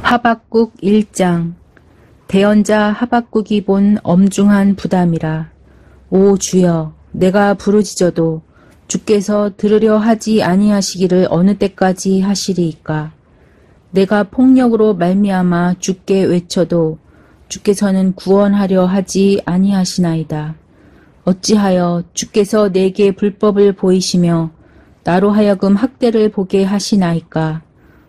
하박국 1장. 대언자 하박국이 본 엄중한 부담이라. 오 주여, 내가 부르짖어도 주께서 들으려 하지 아니하시기를 어느 때까지 하시리이까. 내가 폭력으로 말미암아 주께 외쳐도 주께서는 구원하려 하지 아니하시나이다. 어찌하여 주께서 내게 불법을 보이시며 나로 하여금 학대를 보게 하시나이까.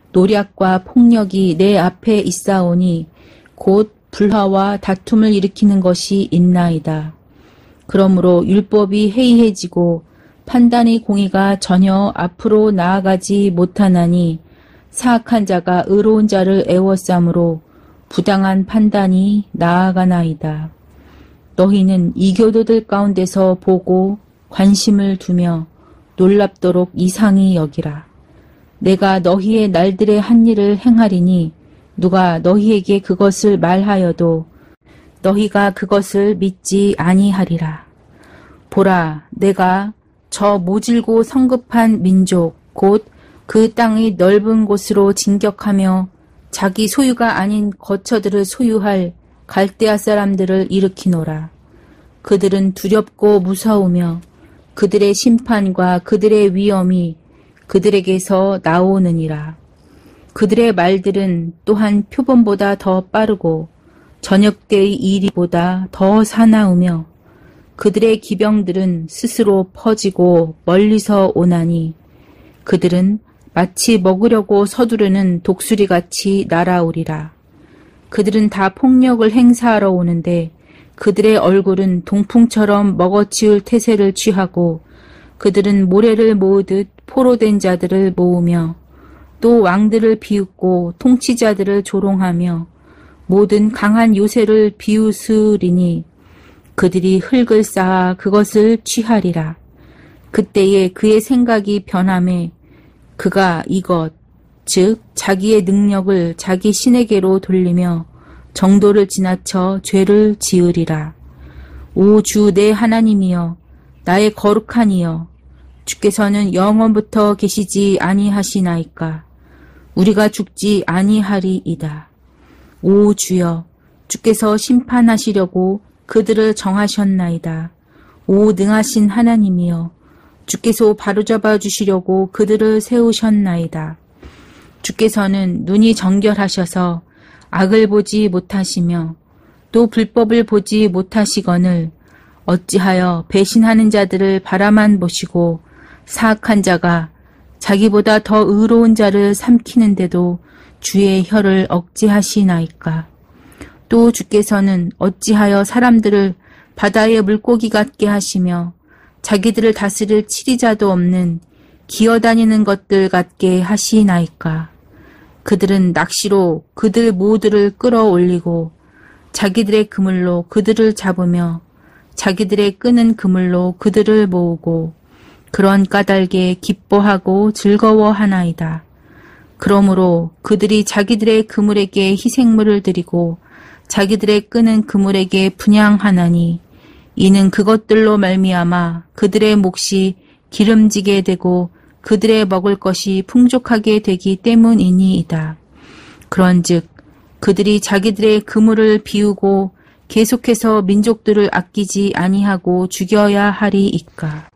노략과 폭력이 내 앞에 있사오니 곧 불화와 다툼을 일으키는 것이 있나이다. 그러므로 율법이 해이해지고 판단의 공의가 전혀 앞으로 나아가지 못하나니 사악한 자가 의로운 자를 애워싸므로 부당한 판단이 나아가나이다. 너희는 이교도들 가운데서 보고 관심을 두며 놀랍도록 이상히 여기라. 내가 너희의 날들의 한 일을 행하리니 누가 너희에게 그것을 말하여도 너희가 그것을 믿지 아니하리라. 보라, 내가 저 모질고 성급한 민족 곧 그 땅의 넓은 곳으로 진격하며 자기 소유가 아닌 거처들을 소유할 갈대아 사람들을 일으키노라. 그들은 두렵고 무서우며 그들의 심판과 그들의 위엄이 그들에게서 나오느니라. 그들의 말들은 또한 표범보다 더 빠르고 저녁 때의 이리보다 더 사나우며 그들의 기병들은 스스로 퍼지고 멀리서 오나니 그들은 마치 먹으려고 서두르는 독수리같이 날아오리라. 그들은 다 폭력을 행사하러 오는데 그들의 얼굴은 동풍처럼 먹어치울 태세를 취하고 그들은 모래를 모으듯 포로된 자들을 모으며 또 왕들을 비웃고 통치자들을 조롱하며 모든 강한 요새를 비웃으리니 그들이 흙을 쌓아 그것을 취하리라. 그때에 그의 생각이 변하매 그가 이것 즉 자기의 능력을 자기 신에게로 돌리며 정도를 지나쳐 죄를 지으리라. 오 주 내 하나님이여, 나의 거룩한 이여, 주께서는 영원부터 계시지 아니하시나이까. 우리가 죽지 아니하리이다. 오 주여, 주께서 심판하시려고 그들을 정하셨나이다. 오 능하신 하나님이여, 주께서 바로잡아 주시려고 그들을 세우셨나이다. 주께서는 눈이 정결하셔서 악을 보지 못하시며 또 불법을 보지 못하시거늘 어찌하여 배신하는 자들을 바라만 보시고 사악한 자가 자기보다 더 의로운 자를 삼키는데도 주의 혀를 억제하시나이까. 또 주께서는 어찌하여 사람들을 바다의 물고기 같게 하시며 자기들을 다스릴 치리자도 없는 기어다니는 것들 같게 하시나이까. 그들은 낚시로 그들 모두를 끌어올리고 자기들의 그물로 그들을 잡으며 자기들의 끄는 그물로 그들을 모으고 그런 까닭에 기뻐하고 즐거워하나이다. 그러므로 그들이 자기들의 그물에게 희생물을 드리고 자기들의 끄는 그물에게 분향하나니 이는 그것들로 말미암아 그들의 몫이 기름지게 되고 그들의 먹을 것이 풍족하게 되기 때문이니이다. 그런즉 그들이 자기들의 그물을 비우고 계속해서 민족들을 아끼지 아니하고 죽여야 하리이까.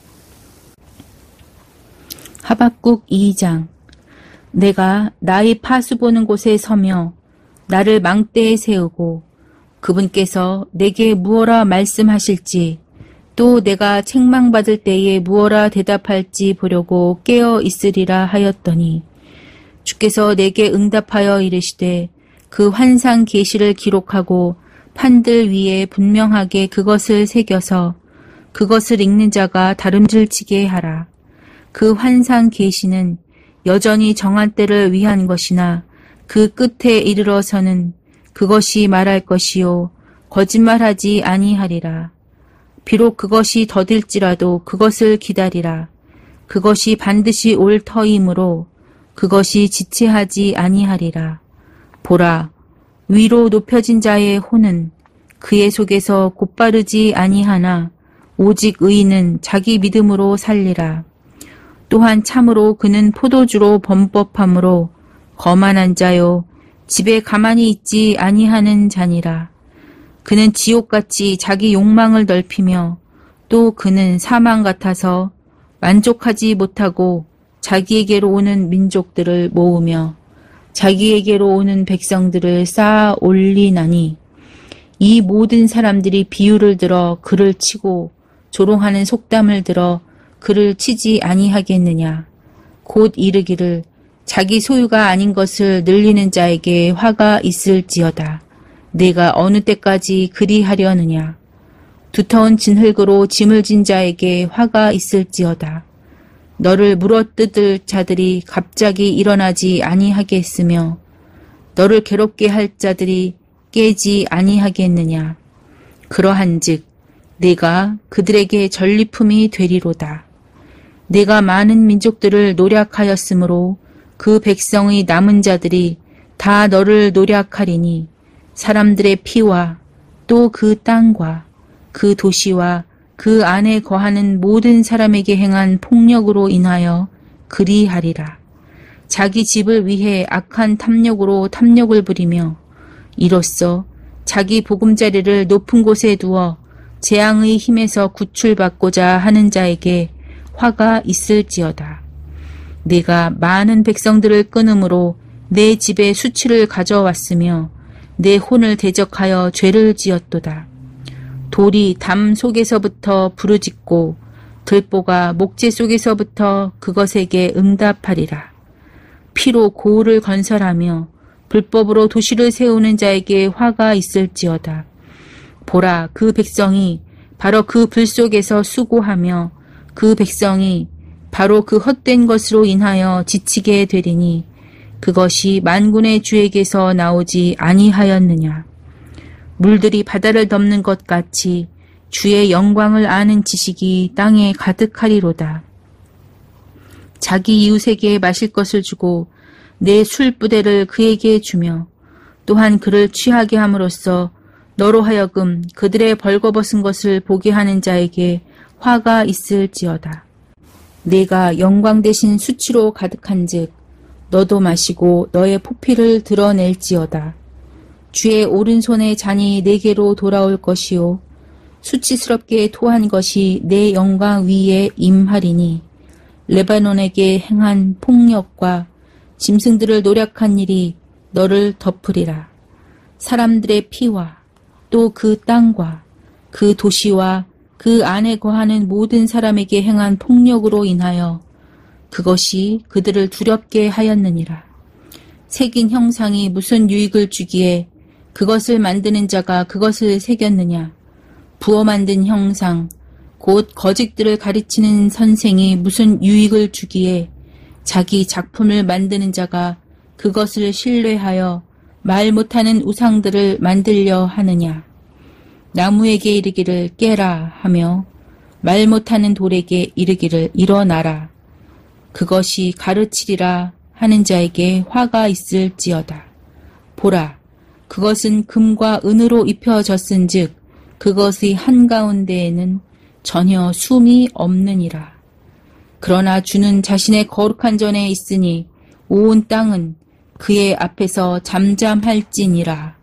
하박국 2장. 내가 나의 파수 보는 곳에 서며 나를 망대에 세우고 그분께서 내게 무엇라 말씀하실지 또 내가 책망받을 때에 무엇라 대답할지 보려고 깨어 있으리라 하였더니 주께서 내게 응답하여 이르시되 그 환상 계시를 기록하고 판들 위에 분명하게 그것을 새겨서 그것을 읽는 자가 다름질치게 하라. 그 환상 계시는 여전히 정한 때를 위한 것이나 그 끝에 이르러서는 그것이 말할 것이요 거짓말하지 아니하리라. 비록 그것이 더딜지라도 그것을 기다리라. 그것이 반드시 올 터이므로 그것이 지체하지 아니하리라. 보라, 위로 높여진 자의 혼은 그의 속에서 곧바르지 아니하나 오직 의인은 자기 믿음으로 살리라. 또한 참으로 그는 포도주로 범법함으로 거만한 자요 집에 가만히 있지 아니하는 자니라. 그는 지옥같이 자기 욕망을 넓히며 또 그는 사망 같아서 만족하지 못하고 자기에게로 오는 민족들을 모으며 자기에게로 오는 백성들을 쌓아 올리나니 이 모든 사람들이 비유를 들어 그를 치고 조롱하는 속담을 들어 그를 치지 아니하겠느냐. 곧 이르기를 자기 소유가 아닌 것을 늘리는 자에게 화가 있을지어다. 내가 어느 때까지 그리하려느냐. 두터운 진흙으로 짐을 진 자에게 화가 있을지어다. 너를 물어뜯을 자들이 갑자기 일어나지 아니하겠으며 너를 괴롭게 할 자들이 깨지 아니하겠느냐. 그러한즉 내가 그들에게 전리품이 되리로다. 내가 많은 민족들을 노략하였으므로 그 백성의 남은 자들이 다 너를 노략하리니 사람들의 피와 또 그 땅과 그 도시와 그 안에 거하는 모든 사람에게 행한 폭력으로 인하여 그리하리라. 자기 집을 위해 악한 탐욕으로 탐욕을 부리며 이로써 자기 보금자리를 높은 곳에 두어 재앙의 힘에서 구출받고자 하는 자에게 화가 있을지어다. 내가 많은 백성들을 끊음으로 내 집에 수치를 가져왔으며 내 혼을 대적하여 죄를 지었도다. 돌이 담 속에서부터 부르짖고 들보가 목재 속에서부터 그것에게 응답하리라. 피로 고을을 건설하며 불법으로 도시를 세우는 자에게 화가 있을지어다. 보라, 그 백성이 바로 그 불 속에서 수고하며 그 백성이 바로 그 헛된 것으로 인하여 지치게 되리니 그것이 만군의 주에게서 나오지 아니하였느냐. 물들이 바다를 덮는 것 같이 주의 영광을 아는 지식이 땅에 가득하리로다. 자기 이웃에게 마실 것을 주고 내 술부대를 그에게 주며 또한 그를 취하게 함으로써 너로 하여금 그들의 벌거벗은 것을 보게 하는 자에게 화가 있을지어다. 내가 영광 대신 수치로 가득한즉 너도 마시고 너의 포피를 드러낼지어다. 주의 오른손의 잔이 내게로 돌아올 것이요 수치스럽게 토한 것이 내 영광 위에 임하리니 레바논에게 행한 폭력과 짐승들을 노략한 일이 너를 덮으리라. 사람들의 피와 또 그 땅과 그 도시와 그 안에 거하는 모든 사람에게 행한 폭력으로 인하여 그것이 그들을 두렵게 하였느니라. 새긴 형상이 무슨 유익을 주기에 그것을 만드는 자가 그것을 새겼느냐. 부어 만든 형상 곧 거짓들을 가르치는 선생이 무슨 유익을 주기에 자기 작품을 만드는 자가 그것을 신뢰하여 말 못하는 우상들을 만들려 하느냐. 나무에게 이르기를 깨라 하며 말 못하는 돌에게 이르기를 일어나라. 그것이 가르치리라 하는 자에게 화가 있을지어다. 보라, 그것은 금과 은으로 입혀졌은즉 그것의 한가운데에는 전혀 숨이 없느니라. 그러나 주는 자신의 거룩한 전에 있으니 온 땅은 그의 앞에서 잠잠할지니라.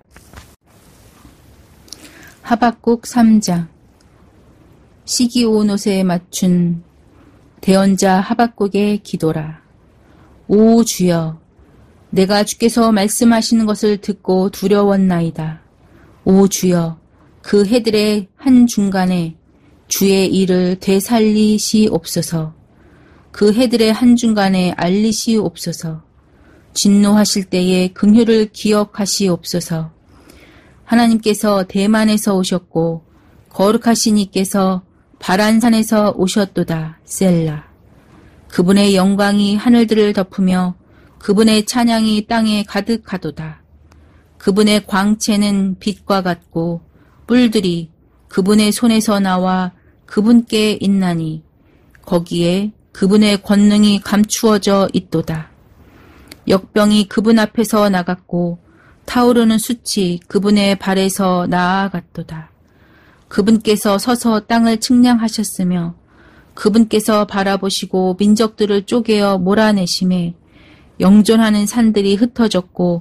하박국 3장. 시기 온 옷에 맞춘 대언자 하박국의 기도라. 오 주여, 내가 주께서 말씀하시는 것을 듣고 두려웠나이다. 오 주여, 그 해들의 한중간에 주의 일을 되살리시옵소서. 그 해들의 한중간에 알리시옵소서. 진노하실 때에 긍휼을 기억하시옵소서. 하나님께서 대만에서 오셨고 거룩하신 이께서 바란산에서 오셨도다. 셀라. 그분의 영광이 하늘들을 덮으며 그분의 찬양이 땅에 가득하도다. 그분의 광채는 빛과 같고 뿔들이 그분의 손에서 나와 그분께 있나니 거기에 그분의 권능이 감추어져 있도다. 역병이 그분 앞에서 나갔고 타오르는 숯이 그분의 발에서 나아갔도다. 그분께서 서서 땅을 측량하셨으며 그분께서 바라보시고 민족들을 쪼개어 몰아내심에 영존하는 산들이 흩어졌고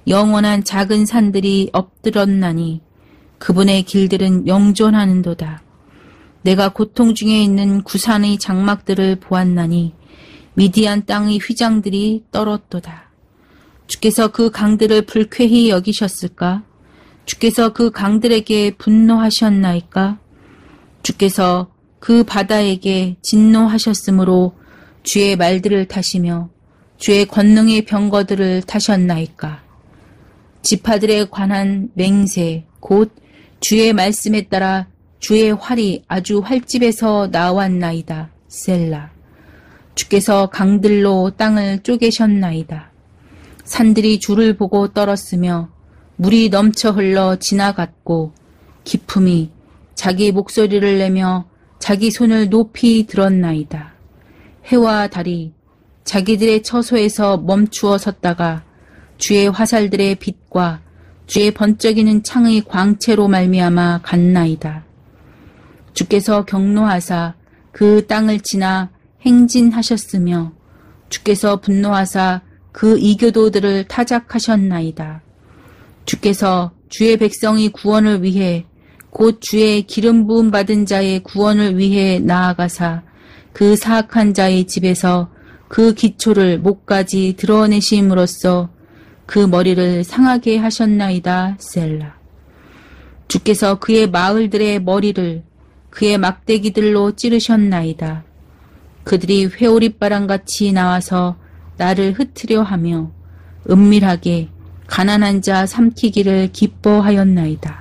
영원한 작은 산들이 엎드렀나니 그분의 길들은 영존하는도다. 내가 고통 중에 있는 구산의 장막들을 보았나니 미디안 땅의 휘장들이 떨었도다. 주께서 그 강들을 불쾌히 여기셨을까? 주께서 그 강들에게 분노하셨나이까? 주께서 그 바다에게 진노하셨으므로 주의 말들을 타시며 주의 권능의 병거들을 타셨나이까? 지파들에 관한 맹세 곧 주의 말씀에 따라 주의 활이 아주 활집에서 나왔나이다. 셀라. 주께서 강들로 땅을 쪼개셨나이다. 산들이 주를 보고 떨었으며 물이 넘쳐 흘러 지나갔고 기품이 자기 목소리를 내며 자기 손을 높이 들었나이다. 해와 달이 자기들의 처소에서 멈추어 섰다가 주의 화살들의 빛과 주의 번쩍이는 창의 광채로 말미암아 갔나이다. 주께서 경노하사 그 땅을 지나 행진하셨으며 주께서 분노하사 그 이교도들을 타작하셨나이다. 주께서 주의 백성의 구원을 위해 곧 주의 기름 부음 받은 자의 구원을 위해 나아가사 그 사악한 자의 집에서 그 기초를 목까지 드러내심으로써 그 머리를 상하게 하셨나이다. 셀라. 주께서 그의 마을들의 머리를 그의 막대기들로 찌르셨나이다. 그들이 회오리바람같이 나와서 나를 흩으려 하며 은밀하게 가난한 자 삼키기를 기뻐하였나이다.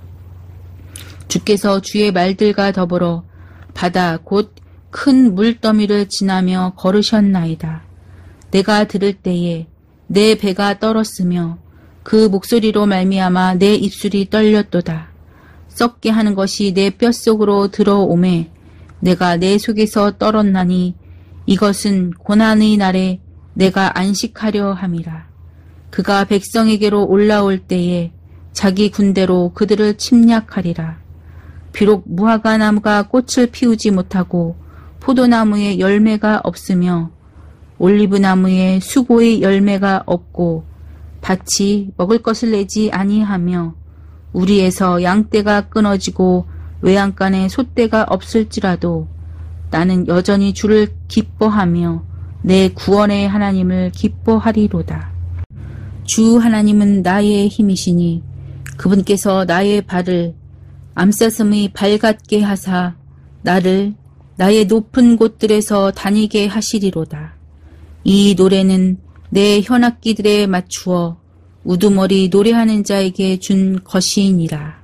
주께서 주의 말들과 더불어 바다 곧 큰 물더미를 지나며 걸으셨나이다. 내가 들을 때에 내 배가 떨었으며 그 목소리로 말미암아 내 입술이 떨렸도다. 썩게 하는 것이 내 뼛속으로 들어오매 내가 내 속에서 떨었나니 이것은 고난의 날에 내가 안식하려 함이라. 그가 백성에게로 올라올 때에 자기 군대로 그들을 침략하리라. 비록 무화과 나무가 꽃을 피우지 못하고 포도나무에 열매가 없으며 올리브나무에 수고의 열매가 없고 밭이 먹을 것을 내지 아니하며 우리에서 양떼가 끊어지고 외양간에 솥대가 없을지라도 나는 여전히 주를 기뻐하며 내 구원의 하나님을 기뻐하리로다. 주 하나님은 나의 힘이시니 그분께서 나의 발을 암사슴의 발 같게 하사 나를 나의 높은 곳들에서 다니게 하시리로다. 이 노래는 내 현악기들에 맞추어 우두머리 노래하는 자에게 준 것이니라.